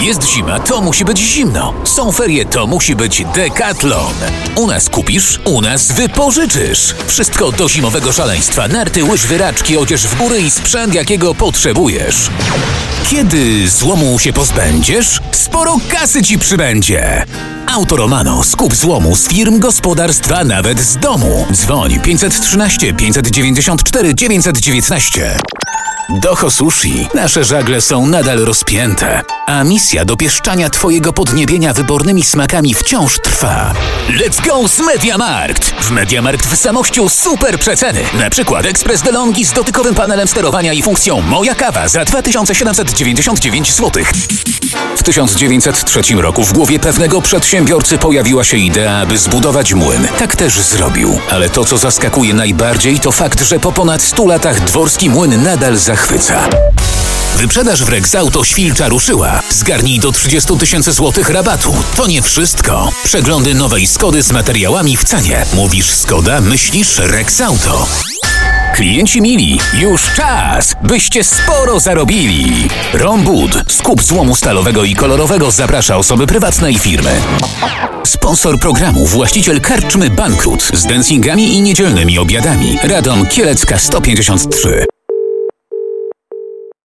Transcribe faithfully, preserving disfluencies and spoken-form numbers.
Jest zima, to musi być zimno. Są ferie, to musi być Decathlon. U nas kupisz, u nas wypożyczysz. Wszystko do zimowego szaleństwa. Narty, łyżwy, raczki, odzież w góry i sprzęt, jakiego potrzebujesz. Kiedy złomu się pozbędziesz, sporo kasy ci przybędzie. Auto Romano. Skup złomu z firm, gospodarstwa, nawet z domu. Dzwoń pięćset trzynaście pięćset dziewięćdziesiąt cztery dziewięćset dziewiętnaście. Doho Sushi. Nasze żagle są nadal rozpięte, a misja dopieszczania twojego podniebienia wybornymi smakami wciąż trwa. Let's go z MediaMarkt! W MediaMarkt w Zamościu super przeceny. Na przykład ekspres DeLonghi z dotykowym panelem sterowania i funkcją Moja Kawa za dwa tysiące siedemset dziewięćdziesiąt dziewięć złotych. W tysiąc dziewięćset trzecim roku w głowie pewnego przedsiębiorcy pojawiła się idea, aby zbudować młyn. Tak też zrobił. Ale to, co zaskakuje najbardziej, to fakt, że po ponad stu latach dworski młyn nadal zachwyca. Wyprzedaż w Rexauto Świlcza ruszyła. Zgarnij do trzydziestu tysięcy złotych rabatu. To nie wszystko. Przeglądy nowej Skody z materiałami w cenie. Mówisz Skoda, myślisz Rexauto. Klienci mili, już czas, byście sporo zarobili. Rombud, skup złomu stalowego i kolorowego, zaprasza osoby prywatne i firmy. Sponsor programu, właściciel karczmy Bankrut z dancingami i niedzielnymi obiadami. Radom Kielecka sto pięćdziesiąt trzy.